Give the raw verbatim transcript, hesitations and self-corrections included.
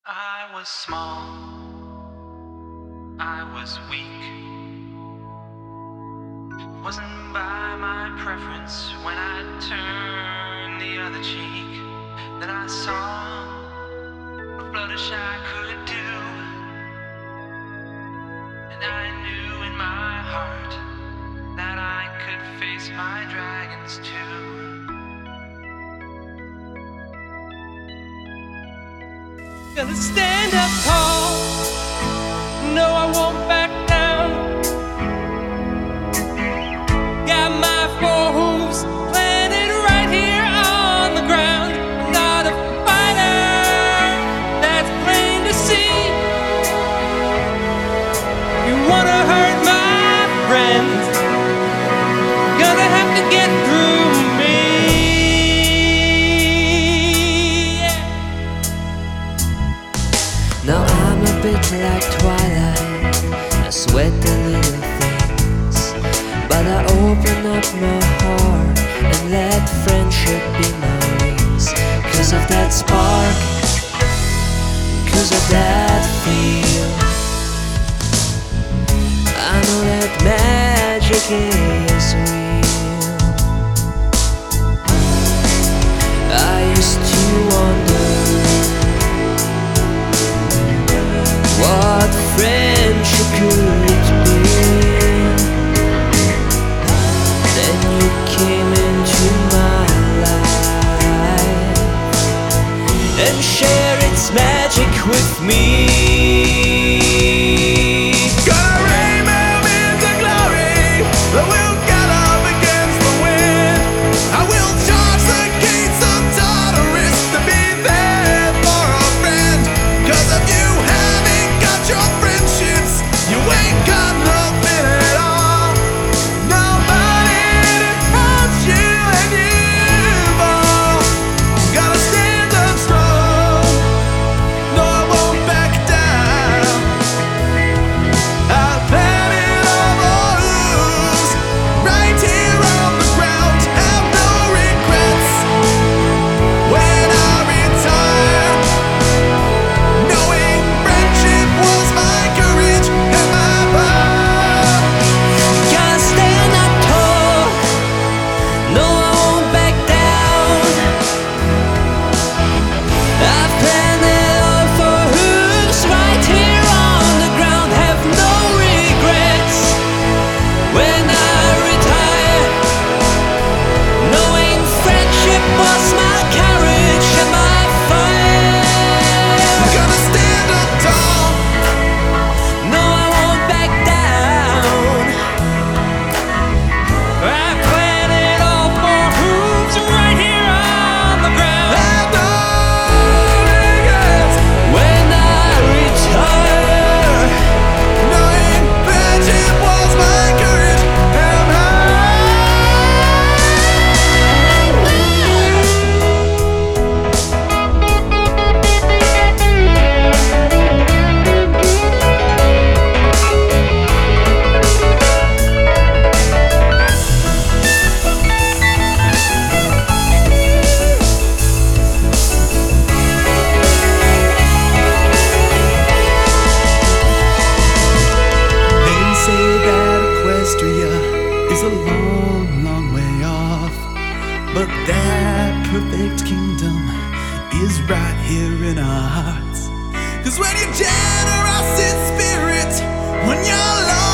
I was small, I was weak. Wasn't by my preference when I turned the other cheek. Then I saw what flourish I could do, and I knew in my heart that I could face my dragons too. Gonna stand up tall. No, I won't back down. Got my four hooves planted right here on the ground. I'm not a fighter, that's plain to see. You wanna hurt my friends, gonna have to get through me. Now I'm a bit like Twilight, I sweat the little things, but I open up my heart and let friendship be my wings. Cause of that spark, cause of that feel, I know that magic is real. I used to wonder what friendship could be. Then you came into my life and shared its magic with me. Gonna rain them into glory, I will get up against the wind. I will charge the gates of Tartarus to be there for a friend. Cause of you having got your friendships, you ain't got nothing at all. Nobody to help you and you've all gotta stand up strong. No, I won't back down. I've had it all lose right here on the ground. Have no regrets when I retire, knowing friendship was my courage and my power. Gotta stand up tall, no I won't back down. I've planned it all for hooves right here on the ground. Have no regrets when I retire, knowing friendship was my courage and my fire. Gonna stand up tall. No, I won't back down. I planned it all for hooves right here on the ground. Have no regrets When I retire, knowing friendship was my courage and my They say that Equestria is a long, long way off, but that perfect kingdom is right here in our hearts. Cause when you're generous in spirit, when you're low